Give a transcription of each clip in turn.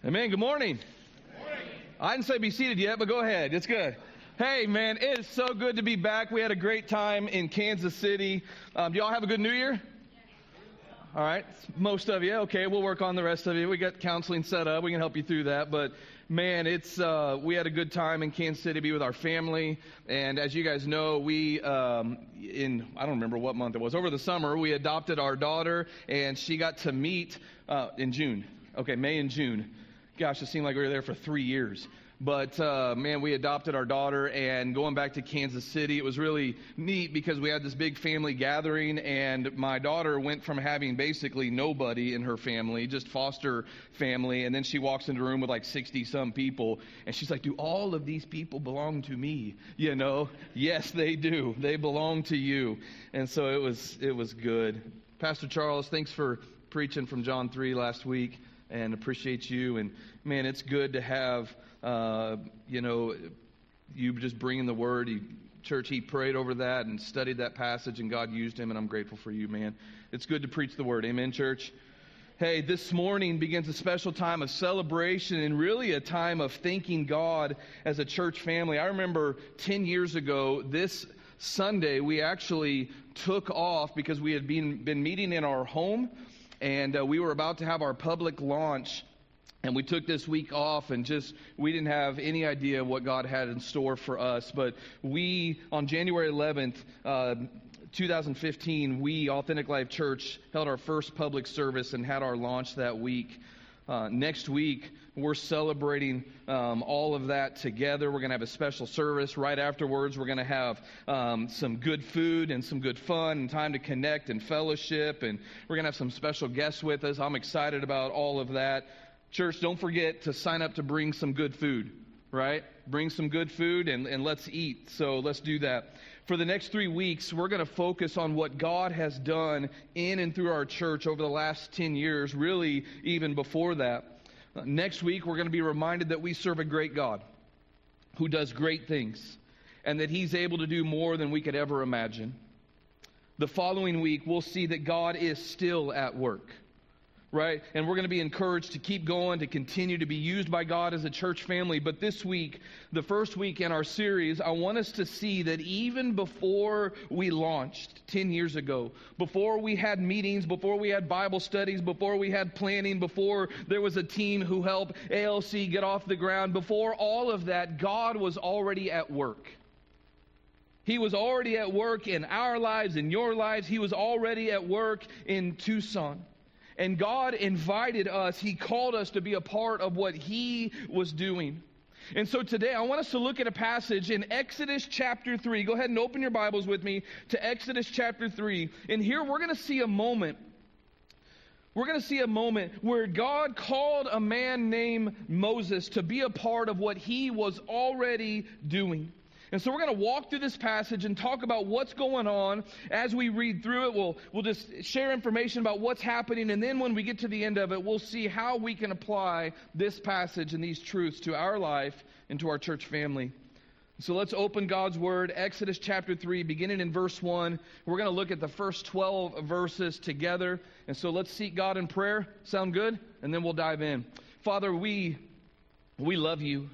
Amen. Good morning. Good morning. I didn't say be seated yet, but go ahead. It's good. Hey, man, it is so good to be back. We had a great time in Kansas City. Do y'all have a good New Year? All right. Most of you. Okay, we'll work on the rest of you. We got counseling set up. We can help you through that. But, man, we had a good time in Kansas City to be with our family. And as you guys know, I don't remember what month it was. Over the summer, we adopted our daughter, and she got to meet in June. Okay, May and June. Gosh, it seemed like we were there for 3 years. But, man, we adopted our daughter, and going back to Kansas City, it was really neat because we had this big family gathering, and my daughter went from having basically nobody in her family, just foster family, and then she walks into a room with like 60-some people, and she's like, do all of these people belong to me? You know, yes, they do. They belong to you. And so it was good. Pastor Charles, thanks for preaching from John 3 last week, and appreciate you. And, man, it's good to have you just bringing the word. He prayed over that and studied that passage, and God used him, and I'm grateful for you, man. It's good to preach the word. Amen, church? Hey, this morning begins a special time of celebration and really a time of thanking God as a church family. I remember 10 years ago, this Sunday, we actually took off because we had been meeting in our home, and we were about to have our public launch. And we took this week off, and we didn't have any idea what God had in store for us. But on January 11th, 2015, we, Authentic Life Church, held our first public service and had our launch that week. Next week, we're celebrating all of that together. We're going to have a special service. Right afterwards, we're going to have some good food and some good fun and time to connect and fellowship. And we're going to have some special guests with us. I'm excited about all of that. Church, don't forget to sign up to bring some good food, right? Bring some good food and let's eat. So let's do that. For the next 3 weeks, we're going to focus on what God has done in and through our church over the last 10 years, really even before that. Next week, we're going to be reminded that we serve a great God who does great things and that He's able to do more than we could ever imagine. The following week, we'll see that God is still at work. Right? And we're going to be encouraged to keep going, to continue to be used by God as a church family. But this week, the first week in our series, I want us to see that even before we launched 10 years ago, before we had meetings, before we had Bible studies, before we had planning, before there was a team who helped ALC get off the ground, before all of that, God was already at work. He was already at work in our lives, in your lives. He was already at work in Tucson. And God invited us. He called us to be a part of what He was doing. And so today I want us to look at a passage in Exodus chapter 3. Go ahead and open your Bibles with me to Exodus chapter 3. And here we're going to see a moment. We're going to see a moment where God called a man named Moses to be a part of what he was already doing. And so we're going to walk through this passage and talk about what's going on. As we read through it, we'll just share information about what's happening. And then when we get to the end of it, we'll see how we can apply this passage and these truths to our life and to our church family. So let's open God's Word, Exodus chapter 3, beginning in verse 1. We're going to look at the first 12 verses together. And so let's seek God in prayer. Sound good? And then we'll dive in. Father, we love you.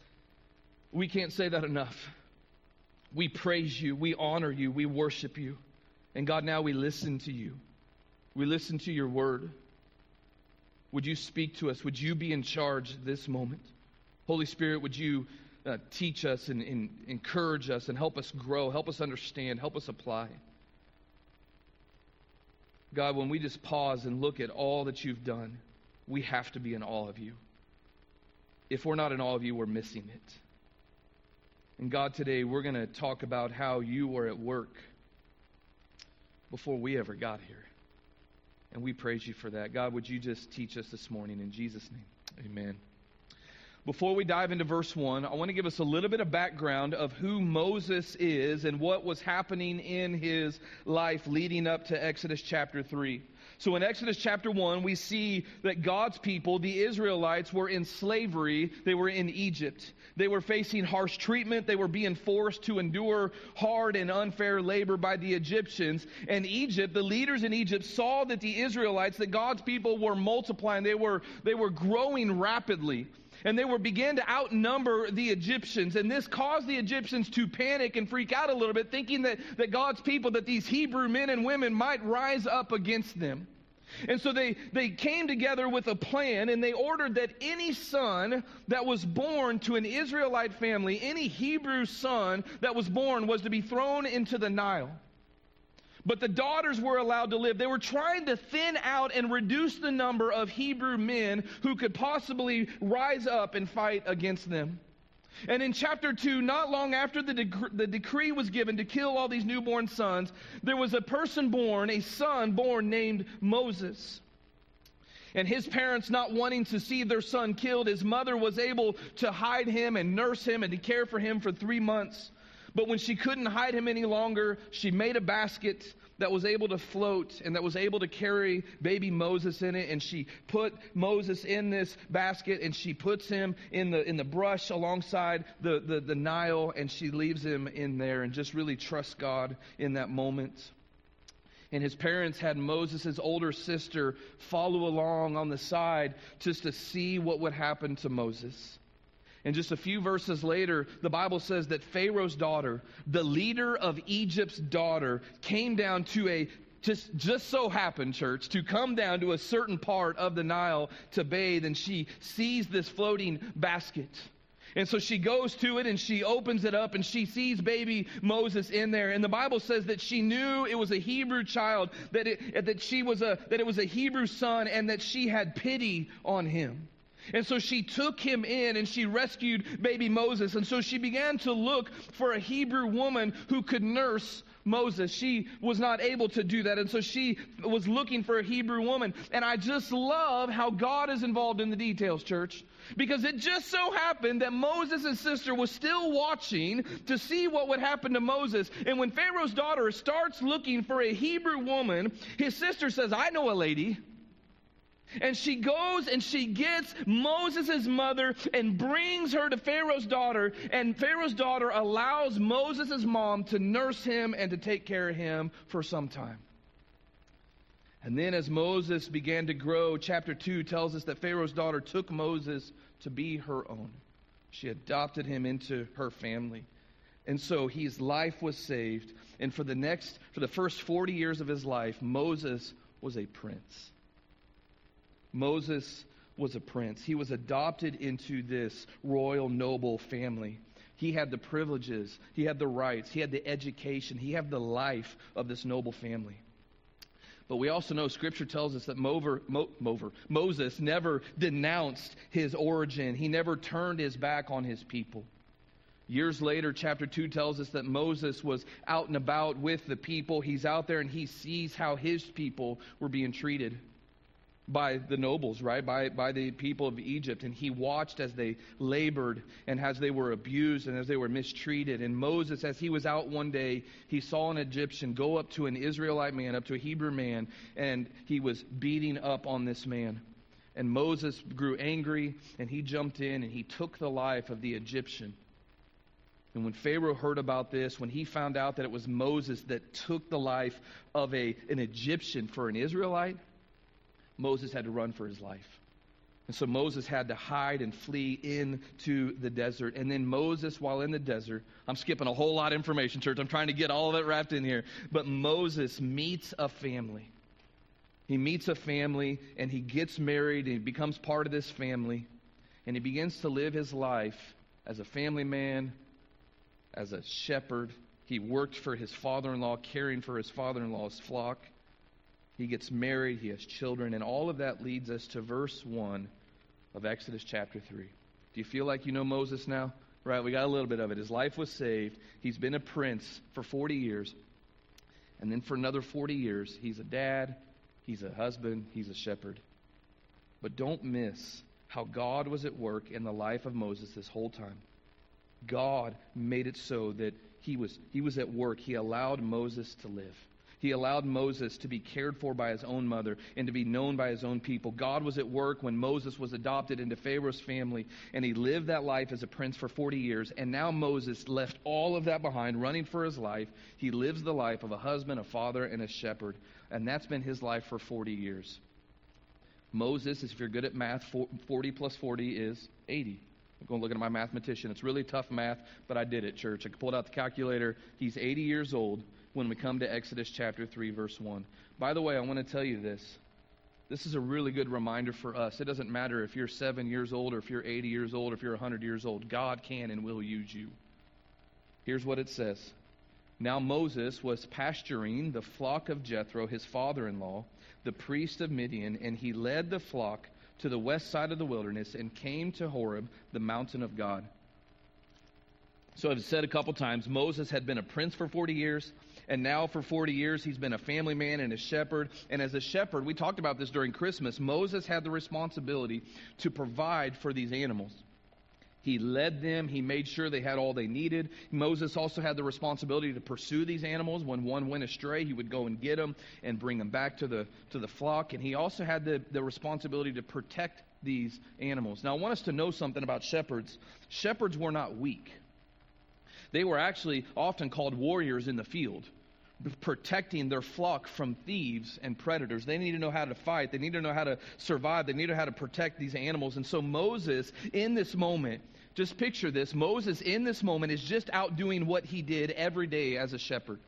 We can't say that enough. We praise you, we honor you, we worship you. And God, now we listen to you. We listen to your word. Would you speak to us? Would you be in charge this moment? Holy Spirit, would you teach us and encourage us and help us grow, help us understand, help us apply. God, when we just pause and look at all that you've done, we have to be in awe of you. If we're not in awe of you, we're missing it. And God, today we're going to talk about how you were at work before we ever got here. And we praise you for that. God, would you just teach us this morning in Jesus' name? Amen. Before we dive into verse 1, I want to give us a little bit of background of who Moses is and what was happening in his life leading up to Exodus chapter 3. So in Exodus chapter 1, we see that God's people, the Israelites, were in slavery. They were in Egypt. They were facing harsh treatment. They were being forced to endure hard and unfair labor by the Egyptians. And Egypt, the leaders in Egypt, saw that the Israelites, that God's people were multiplying. They were growing rapidly. And they began to outnumber the Egyptians. And this caused the Egyptians to panic and freak out a little bit, thinking that God's people, that these Hebrew men and women might rise up against them. And so they came together with a plan, and they ordered that any son that was born to an Israelite family, any Hebrew son that was born, was to be thrown into the Nile. But the daughters were allowed to live. They were trying to thin out and reduce the number of Hebrew men who could possibly rise up and fight against them. And in chapter 2, not long after the decree was given to kill all these newborn sons, there was a person born, a son born named Moses. And his parents, not wanting to see their son killed, his mother was able to hide him and nurse him and to care for him for 3 months. But when she couldn't hide him any longer, she made a basket that was able to float and that was able to carry baby Moses in it. And she put Moses in this basket, and she puts him in the brush alongside the Nile, and she leaves him in there and just really trusts God in that moment. And his parents had Moses' older sister follow along on the side just to see what would happen to Moses. And just a few verses later, the Bible says that Pharaoh's daughter, the leader of Egypt's daughter, came down to just so happened, church, to come down to a certain part of the Nile to bathe, and she sees this floating basket. And so she goes to it and she opens it up and she sees baby Moses in there. And the Bible says that she knew it was a Hebrew child, that it was a Hebrew son, and that she had pity on him. And so she took him in and she rescued baby Moses. And so she began to look for a Hebrew woman who could nurse Moses. She was not able to do that. And so she was looking for a Hebrew woman. And I just love how God is involved in the details, church. Because it just so happened that Moses' sister was still watching to see what would happen to Moses. And when Pharaoh's daughter starts looking for a Hebrew woman, his sister says, "I know a lady." And she goes and she gets Moses' mother and brings her to Pharaoh's daughter. And Pharaoh's daughter allows Moses' mom to nurse him and to take care of him for some time. And then as Moses began to grow, chapter 2 tells us that Pharaoh's daughter took Moses to be her own. She adopted him into her family. And so his life was saved. And for the first 40 years of his life, Moses was a prince. Moses was a prince. He was adopted into this royal noble family. He had the privileges, he had the rights, he had the education, he had the life of this noble family. But we also know Scripture tells us that Moses never denounced his origin. He never turned his back on his people. Years later, chapter 2 tells us that Moses was out and about with the people. He's out there and he sees how his people were being treated by the nobles, right? By the people of Egypt. And he watched as they labored and as they were abused and as they were mistreated. And Moses, as he was out one day, he saw an Egyptian go up to an Israelite man, up to a Hebrew man, and he was beating up on this man. And Moses grew angry and he jumped in and he took the life of the Egyptian. And when Pharaoh heard about this, when he found out that it was Moses that took the life of an Egyptian for an Israelite, Moses had to run for his life. And so Moses had to hide and flee into the desert. And then Moses, while in the desert, I'm skipping a whole lot of information, church. I'm trying to get all of it wrapped in here. But Moses meets a family. He meets a family and he gets married and he becomes part of this family. And he begins to live his life as a family man, as a shepherd. He worked for his father-in-law, caring for his father-in-law's flock. He gets married, he has children, and all of that leads us to verse 1 of Exodus chapter 3. Do you feel like you know Moses now? Right, we got a little bit of it. His life was saved. He's been a prince for 40 years. And then for another 40 years, he's a dad, he's a husband, he's a shepherd. But don't miss how God was at work in the life of Moses this whole time. God made it so that he was at work. He allowed Moses to live. He allowed Moses to be cared for by his own mother and to be known by his own people. God was at work when Moses was adopted into Pharaoh's family, and he lived that life as a prince for 40 years. And now Moses left all of that behind, running for his life. He lives the life of a husband, a father, and a shepherd. And that's been his life for 40 years. Moses, if you're good at math, 40 plus 40 is 80. I'm going to look at my mathematician. It's really tough math, but I did it, church. I pulled out the calculator. He's 80 years old when we come to Exodus chapter 3, verse 1. By the way, I want to tell you this. This is a really good reminder for us. It doesn't matter if you're 7 years old or if you're 80 years old or if you're 100 years old. God can and will use you. Here's what it says. Now Moses was pasturing the flock of Jethro, his father-in-law, the priest of Midian, and he led the flock to the west side of the wilderness and came to Horeb, the mountain of God. So I've said a couple times, Moses had been a prince for 40 years, and now for 40 years he's been a family man and a shepherd. And as a shepherd, we talked about this during Christmas, Moses had the responsibility to provide for these animals. He led them. He made sure they had all they needed. Moses also had the responsibility to pursue these animals. When one went astray, he would go and get them and bring them back to the flock. And he also had the responsibility to protect these animals. Now, I want us to know something about shepherds. Shepherds were not weak. They were actually often called warriors in the field, protecting their flock from thieves and predators. They need to know how to fight. They need to know how to survive. They need to know how to protect these animals. And so Moses, in this moment, just picture this, Moses in this moment is just out doing what he did every day as a shepherd.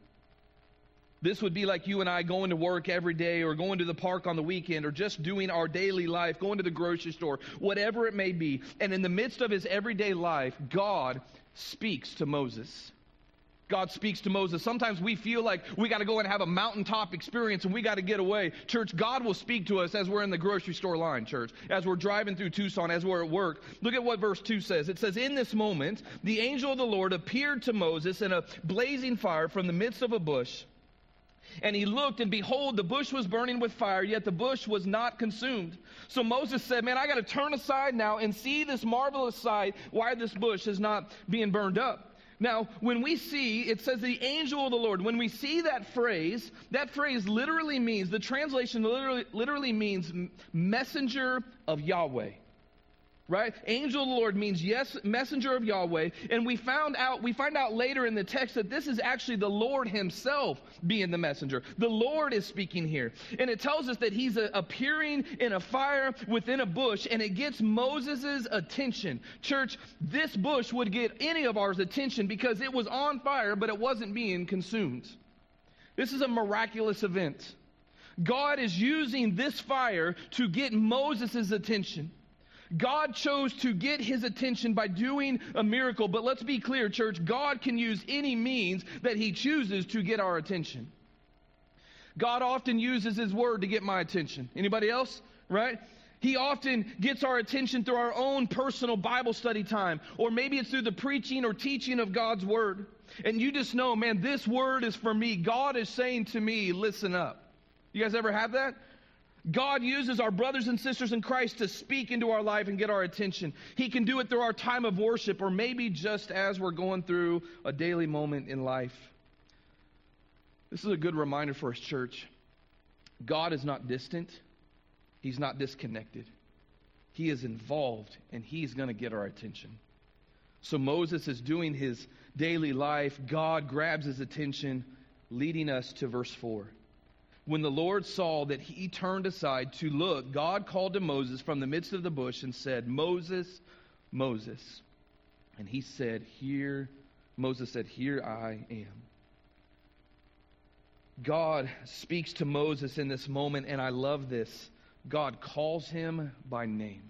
This would be like you and I going to work every day or going to the park on the weekend or just doing our daily life, going to the grocery store, whatever it may be. And in the midst of his everyday life, God speaks to Moses. God speaks to Moses. Sometimes we feel like we got to go and have a mountaintop experience and we got to get away. Church, God will speak to us as we're in the grocery store line, church, as we're driving through Tucson, as we're at work. Look at what verse 2 says. It says, in this moment, the angel of the Lord appeared to Moses in a blazing fire from the midst of a bush. And he looked, and behold, the bush was burning with fire, yet the bush was not consumed. So Moses said, man, I got to turn aside now and see this marvelous sight, why this bush is not being burned up. Now, when we see, it says the angel of the Lord, when we see that phrase literally means, the translation literally means messenger of Yahweh. Right? Angel of the Lord means, yes, messenger of Yahweh. And we find out later in the text that this is actually the Lord himself being the messenger. The Lord is speaking here. And it tells us that he's appearing in a fire within a bush, and it gets Moses' attention. Church, this bush would get any of ours attention because it was on fire, but it wasn't being consumed. This is a miraculous event. God is using this fire to get Moses' attention. God chose to get his attention by doing a miracle. But let's be clear, church, God can use any means that he chooses to get our attention. God often uses his word to get my attention. Anybody else? Right? He often gets our attention through our own personal Bible study time. Or maybe it's through the preaching or teaching of God's word. And you just know, man, this word is for me. God is saying to me, listen up. You guys ever have that? God uses our brothers and sisters in Christ to speak into our life and get our attention. He can do it through our time of worship, or maybe just as we're going through a daily moment in life. This is a good reminder for us, church. God is not distant. He's not disconnected. He is involved, and he's going to get our attention. So Moses is doing his daily life. God grabs his attention, leading us to verse 4. When the Lord saw that he turned aside to look, God called to Moses from the midst of the bush and said, Moses, Moses. And he said, Moses said, here I am. God speaks to Moses in this moment, and I love this. God calls him by name.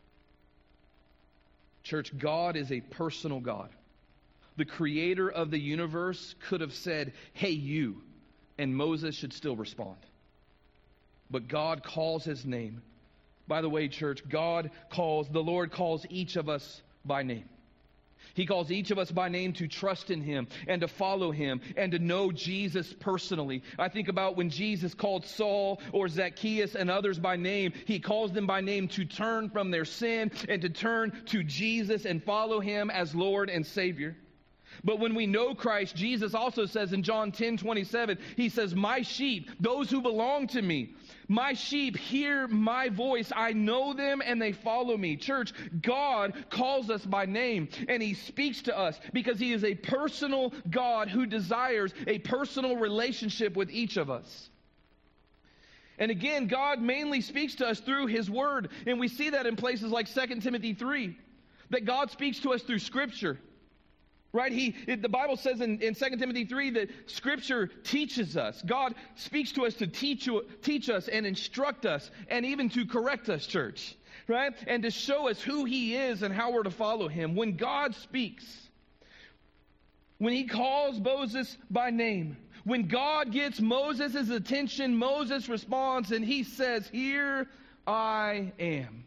Church, God is a personal God. The creator of the universe could have said, hey, you. And Moses should still respond. But God calls his name. By the way, church, the Lord calls each of us by name. He calls each of us by name to trust in him and to follow him and to know Jesus personally. I think about when Jesus called Saul or Zacchaeus and others by name. He calls them by name to turn from their sin and to turn to Jesus and follow him as Lord and Savior. But when we know Christ, Jesus also says in John 10:27, he says, my sheep, those who belong to me, my sheep hear my voice. I know them and they follow me. Church, God calls us by name and he speaks to us because he is a personal God who desires a personal relationship with each of us. And again, God mainly speaks to us through his word. And we see that in places like 2 Timothy 3, that God speaks to us through Scripture. Right? The Bible says in 2 Timothy 3 that Scripture teaches us. God speaks to us to teach us and instruct us and even to correct us, church. Right? And to show us who he is and how we're to follow him. When God speaks, when he calls Moses by name, when God gets Moses' attention, Moses responds and he says, here I am.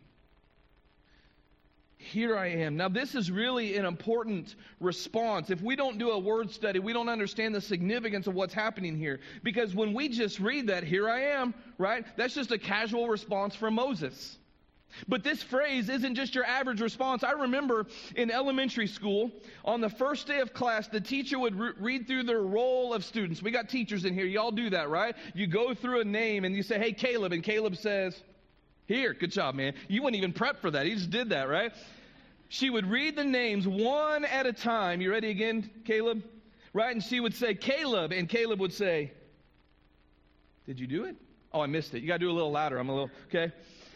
Here I am. Now, this is really an important response. If we don't do a word study, we don't understand the significance of what's happening here. Because when we just read that, here I am, right? That's just a casual response from Moses. But this phrase isn't just your average response. I remember in elementary school, on the first day of class, the teacher would read through their roll of students. We got teachers in here. Y'all do that, right? You go through a name and you say, hey, Caleb. And Caleb says, here. Good job, man. You wouldn't even prep for that. He just did that, right? She would read the names one at a time. You ready again, Caleb? Right? And she would say, Caleb. And Caleb would say, did you do it? Oh, I missed it. You got to do a little louder. I'm a little, okay?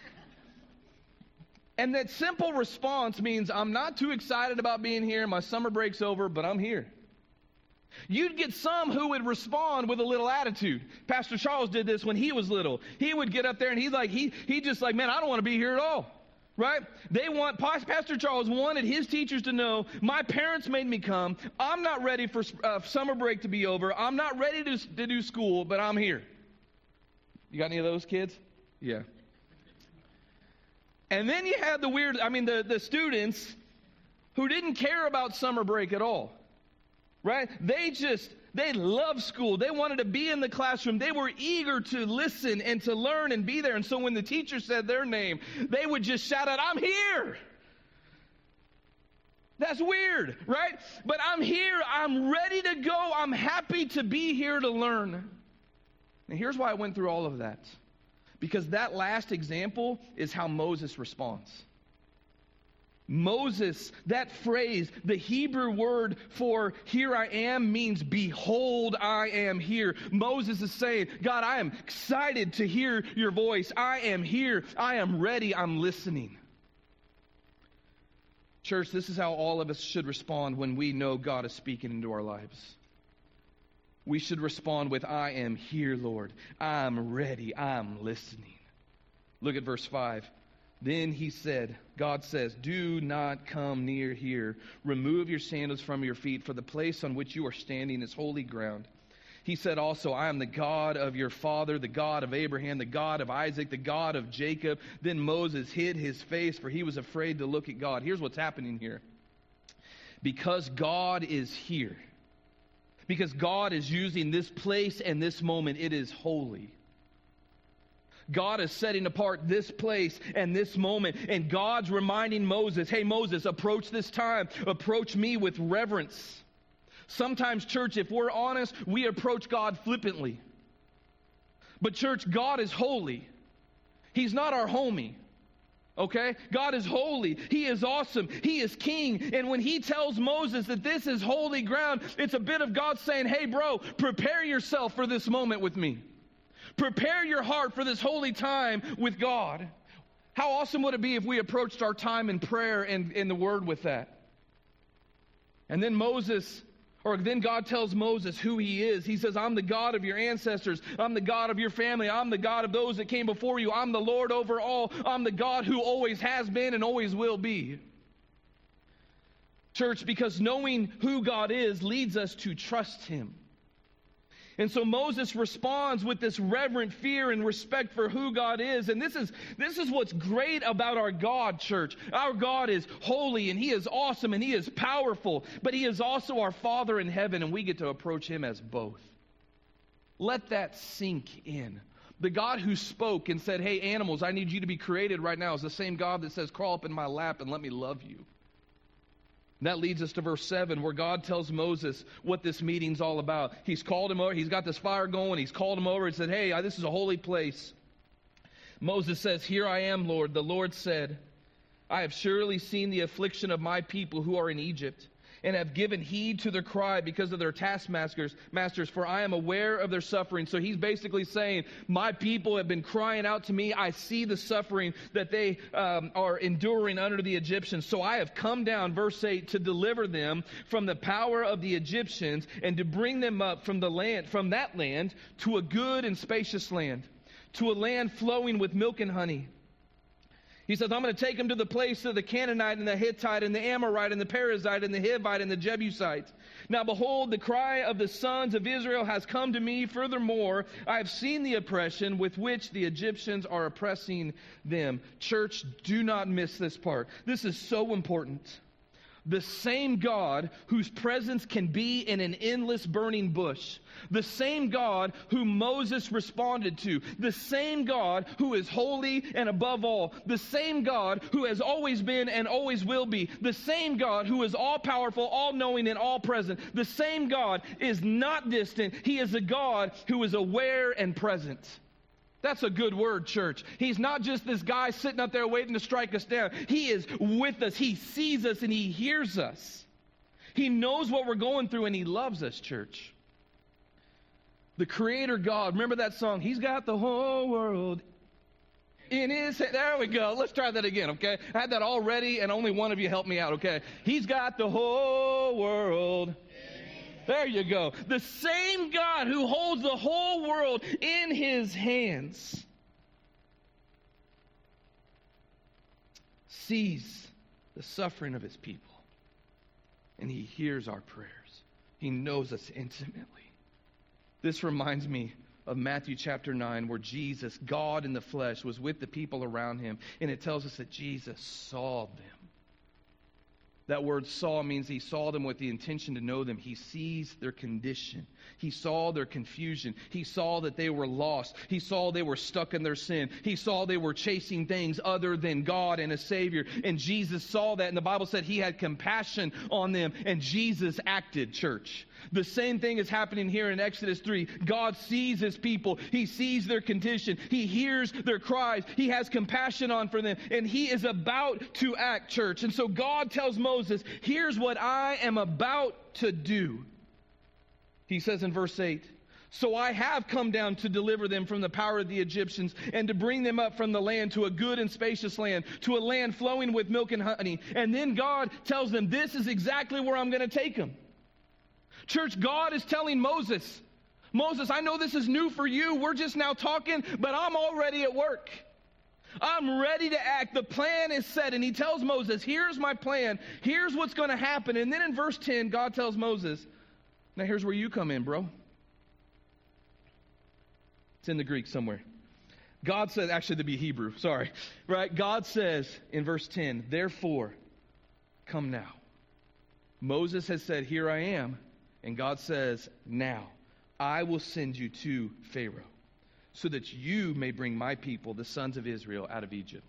And that simple response means I'm not too excited about being here. My summer break's over, but I'm here. You'd get some who would respond with a little attitude. Pastor Charles did this when he was little. He would get up there and he just like, man, I don't want to be here at all. Right? Pastor Charles wanted his teachers to know, my parents made me come. I'm not ready for summer break to be over. I'm not ready to do school, but I'm here. You got any of those kids? Yeah. And then you had the students who didn't care about summer break at all. Right? They loved school. They wanted to be in the classroom. They were eager to listen and to learn and be there. And so when the teacher said their name, they would just shout out, I'm here. That's weird, right? But I'm here. I'm ready to go. I'm happy to be here to learn. And here's why I went through all of that. Because that last example is how Moses responds. Moses, that phrase, the Hebrew word for here I am means behold, I am here. Moses is saying, God, I am excited to hear your voice. I am here. I am ready. I'm listening. Church, this is how all of us should respond when we know God is speaking into our lives. We should respond with, I am here, Lord. I'm ready. I'm listening. Look at verse 5. Then he said, God says, do not come near here. Remove your sandals from your feet, for the place on which you are standing is holy ground. He said also, I am the God of your father, the God of Abraham, the God of Isaac, the God of Jacob. Then Moses hid his face, for he was afraid to look at God. Here's what's happening here. Because God is here, because God is using this place and this moment, it is holy. God is setting apart this place and this moment. And God's reminding Moses, hey, Moses, approach this time. Approach me with reverence. Sometimes, church, if we're honest, we approach God flippantly. But, church, God is holy. He's not our homie. Okay? God is holy. He is awesome. He is king. And when he tells Moses that this is holy ground, it's a bit of God saying, hey, bro, prepare yourself for this moment with me. Prepare your heart for this holy time with God. How awesome would it be if we approached our time in prayer and in the Word with that? And then then God tells Moses who he is. He says, I'm the God of your ancestors. I'm the God of your family. I'm the God of those that came before you. I'm the Lord over all. I'm the God who always has been and always will be. Church, because knowing who God is leads us to trust him. And so Moses responds with this reverent fear and respect for who God is. And this is what's great about our God, church. Our God is holy and he is awesome and he is powerful. But he is also our Father in heaven, and we get to approach him as both. Let that sink in. The God who spoke and said, hey, animals, I need you to be created right now, is the same God that says, crawl up in my lap and let me love you. That leads us to verse 7, where God tells Moses what this meeting's all about. He's called him over. He's got this fire going. He's called him over and said, hey, this is a holy place. Moses says, here I am, Lord. The Lord said, I have surely seen the affliction of my people who are in Egypt, and have given heed to their cry because of their taskmasters, for I am aware of their suffering. So he's basically saying, my people have been crying out to me. I see the suffering that they are enduring under the Egyptians. So I have come down, verse 8, to deliver them from the power of the Egyptians and to bring them up from that land to a good and spacious land, to a land flowing with milk and honey. He says, I'm going to take them to the place of the Canaanite and the Hittite and the Amorite and the Perizzite and the Hivite and the Jebusite. Now behold, the cry of the sons of Israel has come to me. Furthermore, I have seen the oppression with which the Egyptians are oppressing them. Church, do not miss this part. This is so important. The same God whose presence can be in an endless burning bush. The same God who Moses responded to. The same God who is holy and above all. The same God who has always been and always will be. The same God who is all-powerful, all-knowing, and all-present. The same God is not distant. He is a God who is aware and present. That's a good word, church. He's not just this guy sitting up there waiting to strike us down. He is with us. He sees us and He hears us. He knows what we're going through and He loves us, church. The Creator God, remember that song? He's got the whole world in His hand. There we go. Let's try that again, okay? I had that all ready and only one of you helped me out, okay? He's got the whole world. There you go. The same God who holds the whole world in His hands sees the suffering of His people, and He hears our prayers. He knows us intimately. This reminds me of Matthew chapter 9, where Jesus, God in the flesh, was with the people around Him, and it tells us that Jesus saw them. That word saw means He saw them with the intention to know them. He sees their condition. He saw their confusion. He saw that they were lost. He saw they were stuck in their sin. He saw they were chasing things other than God and a Savior. And Jesus saw that, and the Bible said He had compassion on them, and Jesus acted, church. The same thing is happening here in Exodus 3. God sees His people. He sees their condition. He hears their cries. He has compassion on for them. And He is about to act, church. And so God tells Moses, here's what I am about to do. He says in verse 8, so I have come down to deliver them from the power of the Egyptians and to bring them up from the land to a good and spacious land, to a land flowing with milk and honey. And then God tells them, this is exactly where I'm going to take them. Church, God is telling Moses, I know this is new for you. We're just now talking, but I'm already at work. I'm ready to act. The plan is set. And He tells Moses, here's my plan. Here's what's going to happen. And then in verse 10, God tells Moses, now here's where you come in, bro. It's in the Greek somewhere. God says, actually to be Hebrew, sorry. Right? God says in verse 10, therefore, come now. Moses has said, here I am. And God says, now, I will send you to Pharaoh, so that you may bring my people, the sons of Israel, out of Egypt.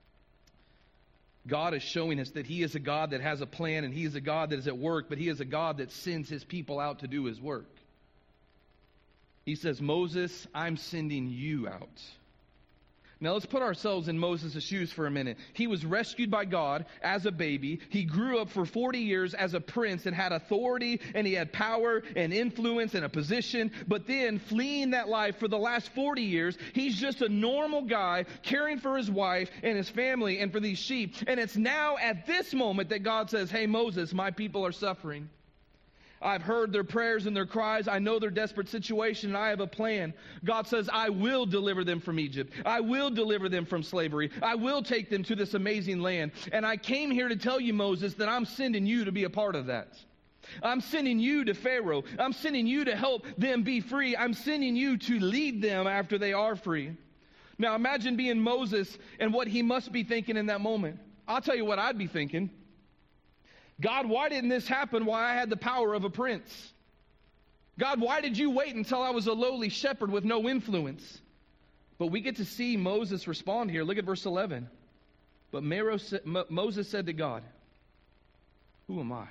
God is showing us that He is a God that has a plan, and He is a God that is at work, but He is a God that sends His people out to do His work. He says, Moses, I'm sending you out. Now let's put ourselves in Moses' shoes for a minute. He was rescued by God as a baby. He grew up for 40 years as a prince and had authority, and he had power and influence and a position. But then, fleeing that life for the last 40 years, he's just a normal guy caring for his wife and his family and for these sheep. And it's now at this moment that God says, hey Moses, my people are suffering. I've heard their prayers and their cries. I know their desperate situation, and I have a plan. God says, I will deliver them from Egypt. I will deliver them from slavery. I will take them to this amazing land. And I came here to tell you, Moses, that I'm sending you to be a part of that. I'm sending you to Pharaoh. I'm sending you to help them be free. I'm sending you to lead them after they are free. Now imagine being Moses and what he must be thinking in that moment. I'll tell you what I'd be thinking. God, why didn't this happen while I had the power of a prince? God, why did you wait until I was a lowly shepherd with no influence? But we get to see Moses respond here. Look at verse 11. But Moses said to God, who am I?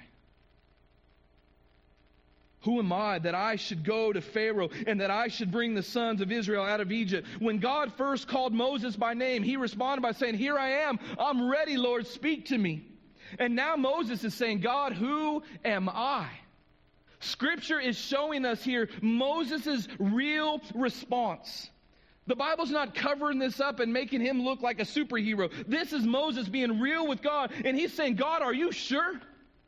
Who am I that I should go to Pharaoh and that I should bring the sons of Israel out of Egypt? When God first called Moses by name, he responded by saying, here I am. I'm ready, Lord. Speak to me. And now Moses is saying, God, who am I? Scripture is showing us here Moses' real response. The Bible's not covering this up and making him look like a superhero. This is Moses being real with God. And he's saying, God, are you sure?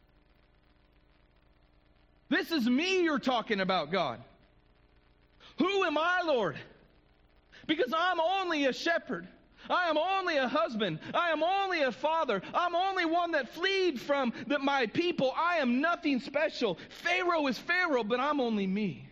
This is me you're talking about, God. Who am I, Lord? Because I'm only a shepherd. I am only a husband. I am only a father. I'm only one that fled from my people. I am nothing special. Pharaoh is Pharaoh, but I'm only me.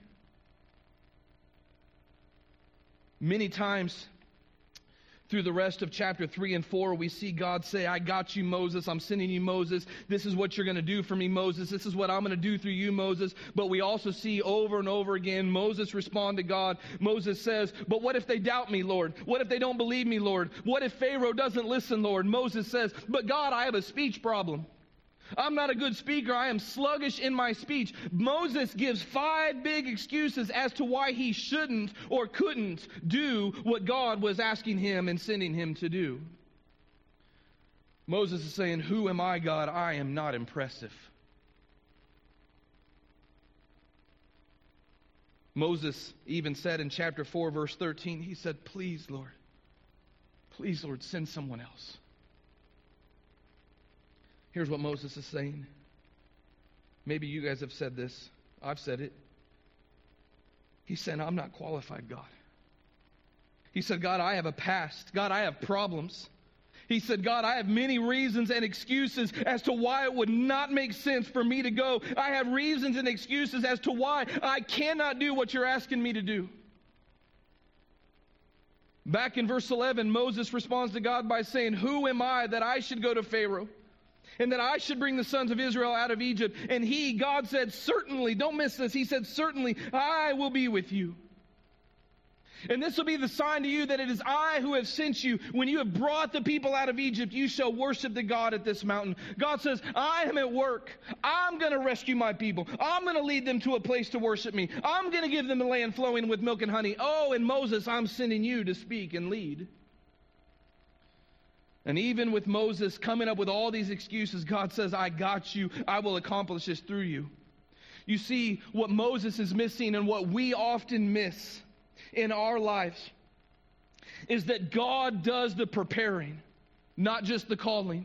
Many times through the rest of chapter 3 and 4, we see God say, I got you, Moses. I'm sending you, Moses. This is what you're going to do for me, Moses. This is what I'm going to do through you, Moses. But we also see over and over again, Moses respond to God. Moses says, but what if they doubt me, Lord? What if they don't believe me, Lord? What if Pharaoh doesn't listen, Lord? Moses says, but God, I have a speech problem. I'm not a good speaker. I am sluggish in my speech. Moses gives 5 big excuses as to why he shouldn't or couldn't do what God was asking him and sending him to do. Moses is saying, who am I, God? I am not impressive. Moses even said in chapter 4, verse 13, he said, please, Lord, send someone else. Here's what Moses is saying. Maybe you guys have said this. I've said it. He's saying, I'm not qualified, God. He said, God, I have a past. God, I have problems. He said, God, I have many reasons and excuses as to why it would not make sense for me to go. I have reasons and excuses as to why I cannot do what you're asking me to do. Back in verse 11, Moses responds to God by saying, who am I that I should go to Pharaoh? And that I should bring the sons of Israel out of Egypt. And God said, certainly, don't miss this. He said, certainly, I will be with you. And this will be the sign to you that it is I who have sent you. When you have brought the people out of Egypt, you shall worship the God at this mountain. God says, I am at work. I'm going to rescue my people. I'm going to lead them to a place to worship me. I'm going to give them a land flowing with milk and honey. Oh, and Moses, I'm sending you to speak and lead. And even with Moses coming up with all these excuses, God says, I got you. I will accomplish this through you. You see, what Moses is missing and what we often miss in our lives is that God does the preparing, not just the calling.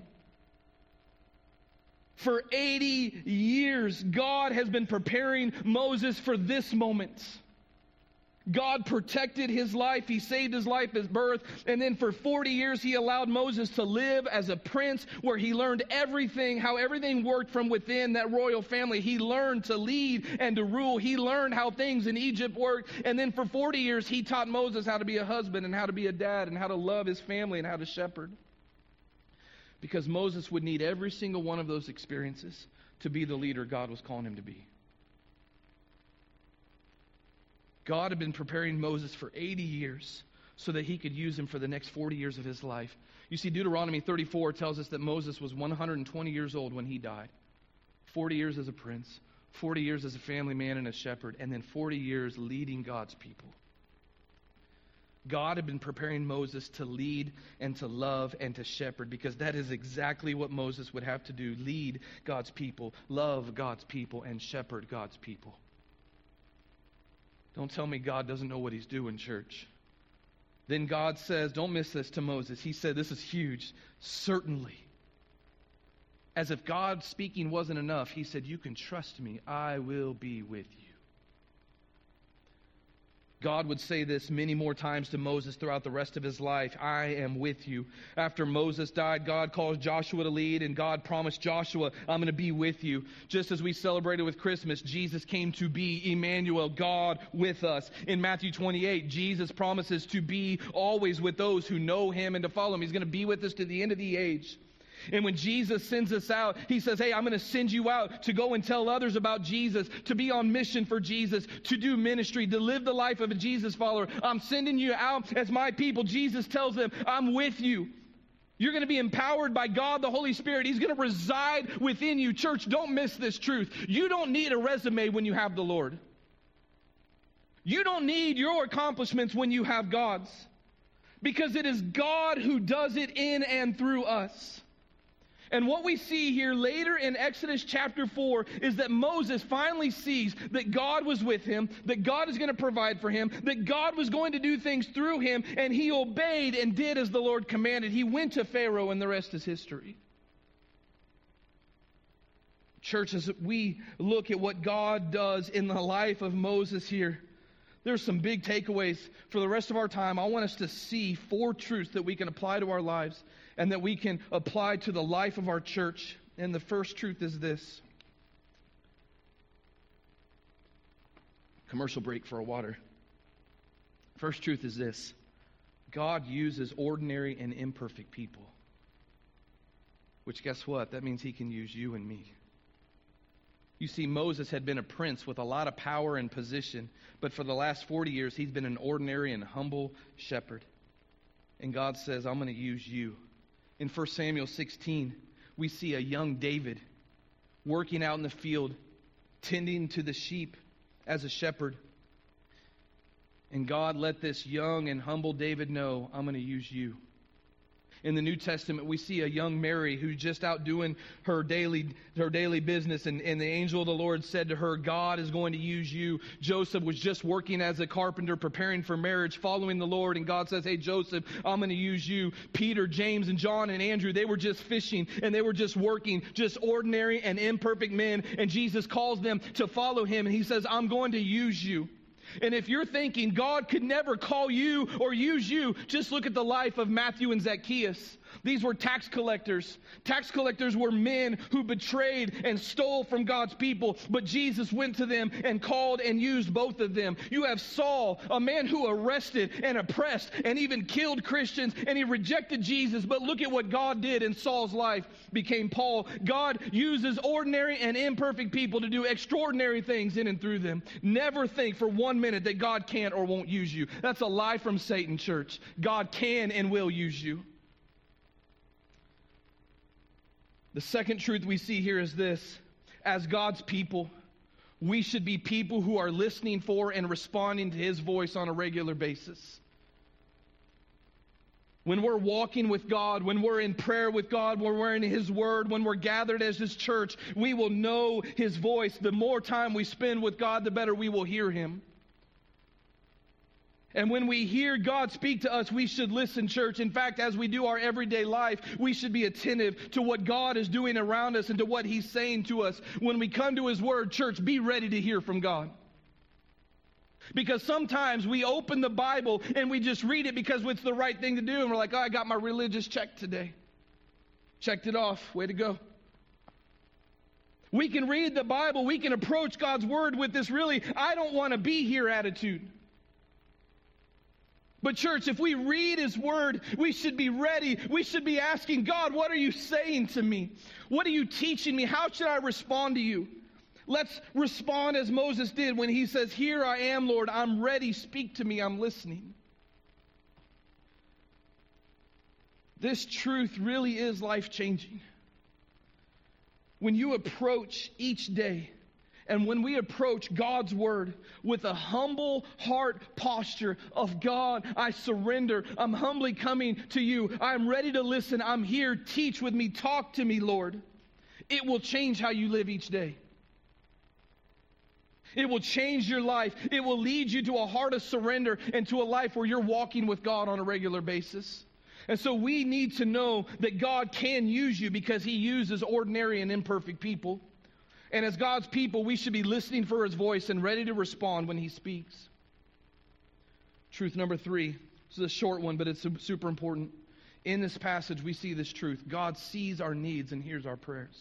For 80 years, God has been preparing Moses for this moment. God protected his life. He saved his life, his birth. And then for 40 years, he allowed Moses to live as a prince where he learned everything, how everything worked from within that royal family. He learned to lead and to rule. He learned how things in Egypt worked. And then for 40 years, he taught Moses how to be a husband and how to be a dad and how to love his family and how to shepherd. Because Moses would need every single one of those experiences to be the leader God was calling him to be. God had been preparing Moses for 80 years so that he could use him for the next 40 years of his life. You see, Deuteronomy 34 tells us that Moses was 120 years old when he died. 40 years as a prince, 40 years as a family man and a shepherd, and then 40 years leading God's people. God had been preparing Moses to lead and to love and to shepherd, because that is exactly what Moses would have to do: lead God's people, love God's people, and shepherd God's people. Don't tell me God doesn't know what he's doing, church. Then God says, don't miss this, to Moses. He said, this is huge. Certainly. As if God speaking wasn't enough, he said, you can trust me. I will be with you. God would say this many more times to Moses throughout the rest of his life. I am with you. After Moses died, God calls Joshua to lead, and God promised Joshua, I'm going to be with you. Just as we celebrated with Christmas, Jesus came to be Emmanuel, God with us. In Matthew 28, Jesus promises to be always with those who know him and to follow him. He's going to be with us to the end of the age. And when Jesus sends us out, he says, hey, I'm going to send you out to go and tell others about Jesus, to be on mission for Jesus, to do ministry, to live the life of a Jesus follower. I'm sending you out as my people. Jesus tells them, I'm with you. You're going to be empowered by God, the Holy Spirit. He's going to reside within you. Church, don't miss this truth. You don't need a resume when you have the Lord. You don't need your accomplishments when you have God's. Because it is God who does it in and through us. And what we see here later in Exodus chapter 4 is that Moses finally sees that God was with him, that God is going to provide for him, that God was going to do things through him, and he obeyed and did as the Lord commanded. He went to Pharaoh, and the rest is history. Church, as we look at what God does in the life of Moses here, there's some big takeaways for the rest of our time. I want us to see 4 truths that we can apply to our lives and that we can apply to the life of our church. And the first truth is this. Commercial break for a water. First truth is this. God uses ordinary and imperfect people. Which, guess what? That means He can use you and me. You see, Moses had been a prince with a lot of power and position, but for the last 40 years, he's been an ordinary and humble shepherd. And God says, I'm going to use you. In 1 Samuel 16, we see a young David working out in the field, tending to the sheep as a shepherd. And God let this young and humble David know, I'm going to use you. In the New Testament, we see a young Mary who's just out doing her daily business, and the angel of the Lord said to her, God is going to use you. Joseph was just working as a carpenter, preparing for marriage, following the Lord, and God says, hey, Joseph, I'm going to use you. Peter, James, and John, and Andrew, they were just fishing, and they were just working, just ordinary and imperfect men, and Jesus calls them to follow Him, and He says, I'm going to use you. And if you're thinking God could never call you or use you, just look at the life of Matthew and Zacchaeus. These were tax collectors. Tax collectors were men who betrayed and stole from God's people, but Jesus went to them and called and used both of them. You have Saul, a man who arrested and oppressed and even killed Christians, and he rejected Jesus, but look at what God did in Saul's life, became Paul. God uses ordinary and imperfect people to do extraordinary things in and through them. Never think for 1 minute that God can't or won't use you. That's a lie from Satan, church. God can and will use you. The second truth we see here is this. As God's people, we should be people who are listening for and responding to His voice on a regular basis. When we're walking with God, when we're in prayer with God, when we're in His Word, when we're gathered as His church, we will know His voice. The more time we spend with God, the better we will hear Him. And when we hear God speak to us, we should listen, church. In fact, as we do our everyday life, we should be attentive to what God is doing around us and to what He's saying to us. When we come to His Word, church, be ready to hear from God. Because sometimes we open the Bible and we just read it because it's the right thing to do. And we're like, oh, I got my religious check today. Checked it off. Way to go. We can read the Bible. We can approach God's Word with this really, I don't want to be here attitude. But church, if we read His Word, we should be ready. We should be asking, God, what are you saying to me? What are you teaching me? How should I respond to you? Let's respond as Moses did when he says, here I am, Lord, I'm ready. Speak to me, I'm listening. This truth really is life-changing. When you approach each day, and when we approach God's Word with a humble heart posture of God, I surrender. I'm humbly coming to you. I'm ready to listen. I'm here. Teach with me. Talk to me, Lord. It will change how you live each day. It will change your life. It will lead you to a heart of surrender and to a life where you're walking with God on a regular basis. And so we need to know that God can use you because He uses ordinary and imperfect people. And as God's people, we should be listening for His voice and ready to respond when He speaks. Truth number 3. This is a short one, but it's super important. In this passage, we see this truth. God sees our needs and hears our prayers.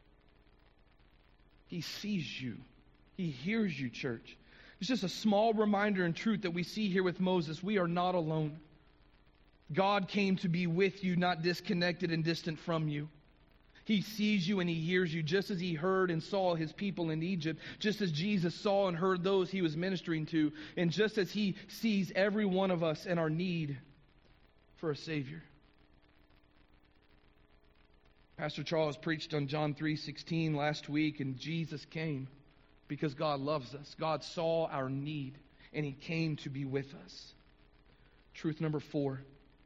He sees you. He hears you, church. It's just a small reminder and truth that we see here with Moses. We are not alone. God came to be with you, not disconnected and distant from you. He sees you and He hears you, just as He heard and saw His people in Egypt, just as Jesus saw and heard those He was ministering to, and just as He sees every one of us and our need for a Savior. Pastor Charles preached on John 3:16 last week, and Jesus came because God loves us. God saw our need, and He came to be with us. Truth number 4.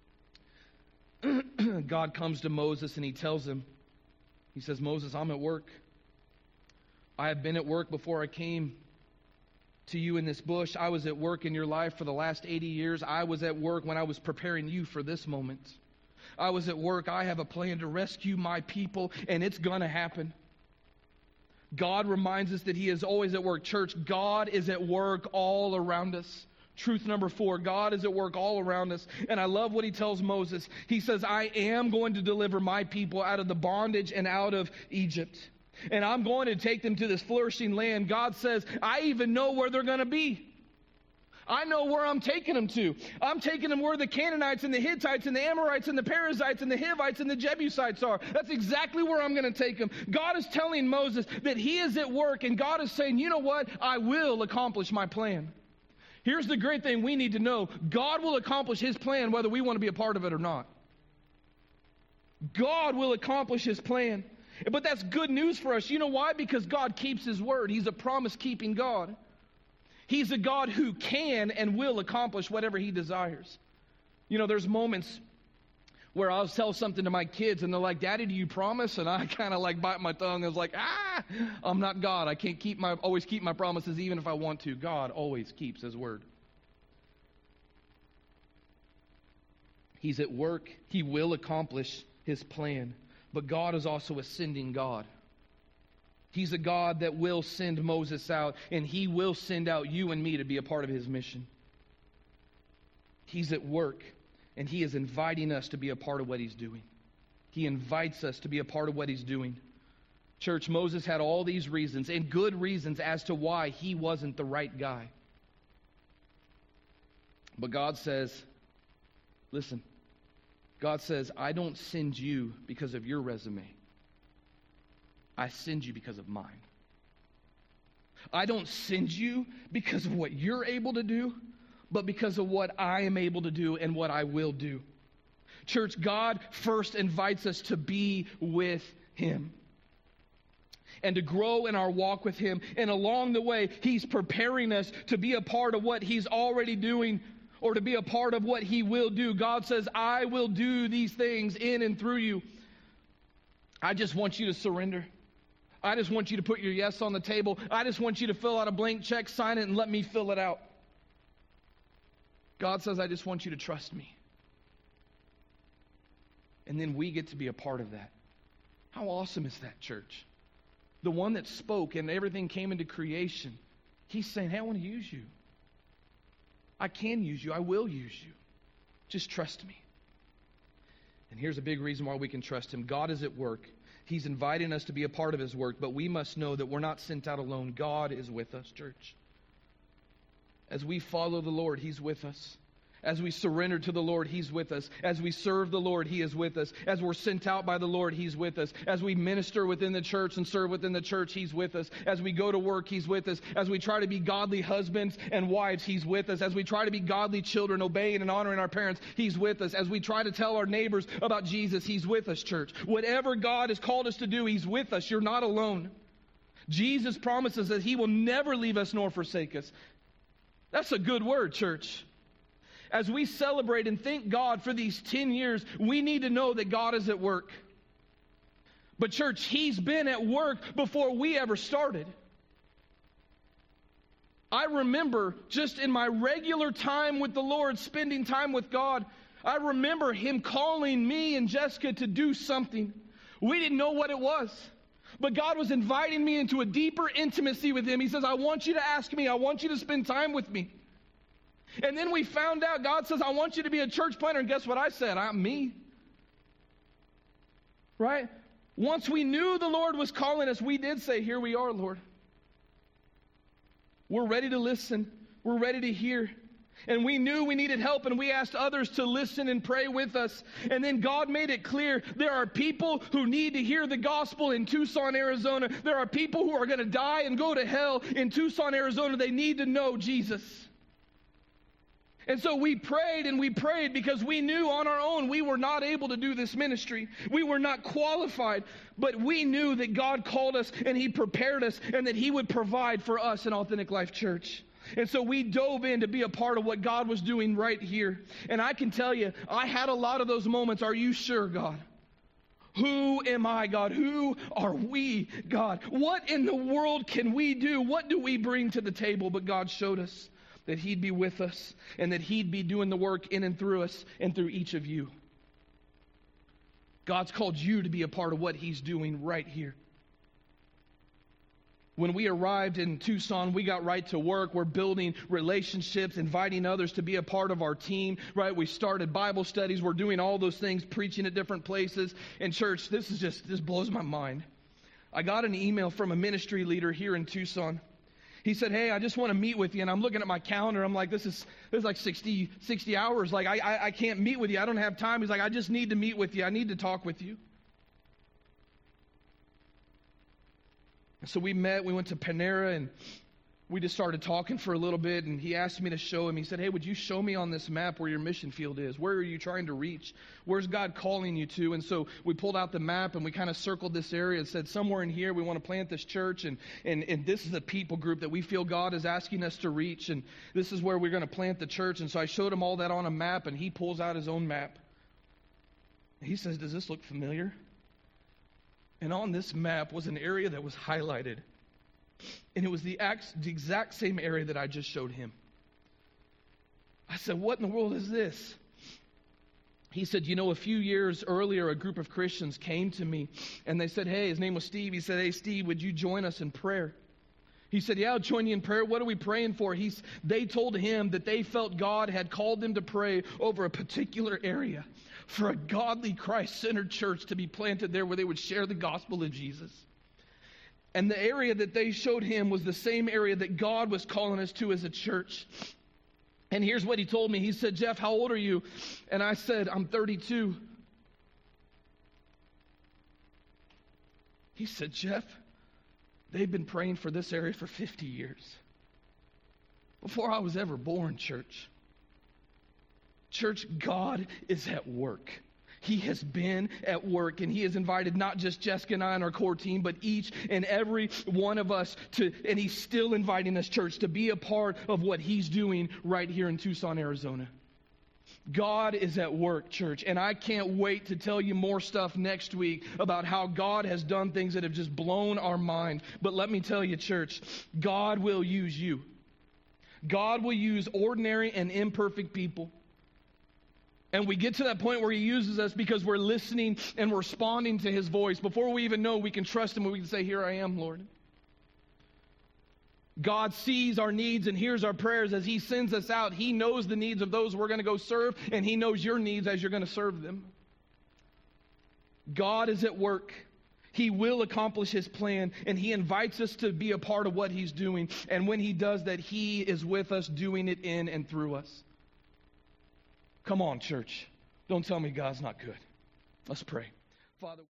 God comes to Moses and He tells him, He says, Moses, I'm at work. I have been at work before I came to you in this bush. I was at work in your life for the last 80 years. I was at work when I was preparing you for this moment. I was at work. I have a plan to rescue my people, and it's going to happen. God reminds us that He is always at work. Church, God is at work all around us. Truth number 4, God is at work all around us. And I love what He tells Moses. He says, I am going to deliver my people out of the bondage and out of Egypt. And I'm going to take them to this flourishing land. God says, I even know where they're going to be. I know where I'm taking them to. I'm taking them where the Canaanites and the Hittites and the Amorites and the Perizzites and the Hivites and the Jebusites are. That's exactly where I'm going to take them. God is telling Moses that He is at work, and God is saying, you know what? I will accomplish my plan. Here's the great thing we need to know. God will accomplish His plan whether we want to be a part of it or not. God will accomplish His plan. But that's good news for us. You know why? Because God keeps His word. He's a promise-keeping God. He's a God who can and will accomplish whatever He desires. You know, there's moments where I'll tell something to my kids and they're like, Daddy, do you promise? And I kind of like bite my tongue. I was like, I'm not God. I can't always keep my promises even if I want to. God always keeps His word. He's at work. He will accomplish His plan. But God is also a sending God. He's a God that will send Moses out, and He will send out you and me to be a part of His mission. He's at work, and He is inviting us to be a part of what He's doing. He invites us to be a part of what He's doing. Church, Moses had all these reasons, and good reasons as to why he wasn't the right guy. But God says, listen, God says, I don't send you because of your resume. I send you because of mine. I don't send you because of what you're able to do, but because of what I am able to do and what I will do. Church, God first invites us to be with Him and to grow in our walk with Him. And along the way, He's preparing us to be a part of what He's already doing or to be a part of what He will do. God says, I will do these things in and through you. I just want you to surrender. I just want you to put your yes on the table. I just want you to fill out a blank check, sign it, and let me fill it out. God says, I just want you to trust me. And then we get to be a part of that. How awesome is that, church? The one that spoke and everything came into creation. He's saying, hey, I want to use you. I can use you. I will use you. Just trust me. And here's a big reason why we can trust Him. God is at work. He's inviting us to be a part of His work, but we must know that we're not sent out alone. God is with us, church. As we follow the Lord, He's with us. As we surrender to the Lord, He's with us. As we serve the Lord, He is with us. As we're sent out by the Lord, He's with us. As we minister within the church and serve within the church, He's with us. As we go to work, He's with us. As we try to be godly husbands and wives, He's with us. As we try to be godly children, obeying and honoring our parents, He's with us. As we try to tell our neighbors about Jesus, He's with us, church. Whatever God has called us to do, He's with us. You're not alone. Jesus promises that He will never leave us nor forsake us. That's a good word, church. As we celebrate and thank God for these 10 years, we need to know that God is at work. But church, He's been at work before we ever started. I remember just in my regular time with the Lord, spending time with God, I remember Him calling me and Jessica to do something. We didn't know what it was. But God was inviting me into a deeper intimacy with Him. He says, I want you to ask me. I want you to spend time with me. And then we found out, God says, I want you to be a church planter. And guess what I said? I'm me. Right? Once we knew the Lord was calling us, we did say, here we are, Lord. We're ready to listen. We're ready to hear. And we knew we needed help, and we asked others to listen and pray with us. And then God made it clear there are people who need to hear the gospel in Tucson, Arizona. There are people who are going to die and go to hell in Tucson, Arizona. They need to know Jesus. And so we prayed and we prayed because we knew on our own we were not able to do this ministry. We were not qualified, but we knew that God called us and He prepared us and that He would provide for us in Authentic Life Church. And so we dove in to be a part of what God was doing right here. And I can tell you, I had a lot of those moments. Are you sure, God? Who am I, God? Who are we, God? What in the world can we do? What do we bring to the table? But God showed us that He'd be with us and that He'd be doing the work in and through us and through each of you. God's called you to be a part of what He's doing right here. When we arrived in Tucson, we got right to work. We're building relationships, inviting others to be a part of our team, right? We started Bible studies. We're doing all those things, preaching at different places. And church, this blows my mind. I got an email from a ministry leader here in Tucson. He said, hey, I just want to meet with you. And I'm looking at my calendar. I'm like, this is like 60 hours. Like, I can't meet with you. I don't have time. He's like, I just need to meet with you. I need to talk with you. And so we met. We went to Panera, and we just started talking for a little bit. And he asked me to show him. He said, hey, would you show me on this map where your mission field is? Where are you trying to reach? Where's God calling you to? And so we pulled out the map, and we kind of circled this area and said, somewhere in here we want to plant this church. And this is the people group that we feel God is asking us to reach. And this is where we're going to plant the church. And so I showed him all that on a map, and he pulls out his own map. He says, does this look familiar? And on this map was an area that was highlighted. And it was the exact same area that I just showed him. I said, what in the world is this? He said, a few years earlier, a group of Christians came to me. And they said, hey, his name was Steve. He said, hey, Steve, would you join us in prayer? He said, yeah, I'll join you in prayer. What are we praying for? They told him that they felt God had called them to pray over a particular area for a godly, Christ-centered church to be planted there where they would share the gospel of Jesus. And the area that they showed him was the same area that God was calling us to as a church. And here's what he told me. He said, Jeff, how old are you? And I said, I'm 32. He said, Jeff, they've been praying for this area for 50 years. Before I was ever born, church. Church, God is at work. He has been at work, and He has invited not just Jessica and I on our core team, but each and every one of us and He's still inviting us, church, to be a part of what He's doing right here in Tucson, Arizona. God is at work, church, and I can't wait to tell you more stuff next week about how God has done things that have just blown our mind. But let me tell you, church, God will use you. God will use ordinary and imperfect people. And we get to that point where He uses us because we're listening and responding to His voice. Before we even know, we can trust Him and we can say, here I am, Lord. God sees our needs and hears our prayers as He sends us out. He knows the needs of those we're going to go serve, and He knows your needs as you're going to serve them. God is at work. He will accomplish His plan, and He invites us to be a part of what He's doing. And when He does that, He is with us, doing it in and through us. Come on, church. Don't tell me God's not good. Let's pray. Father.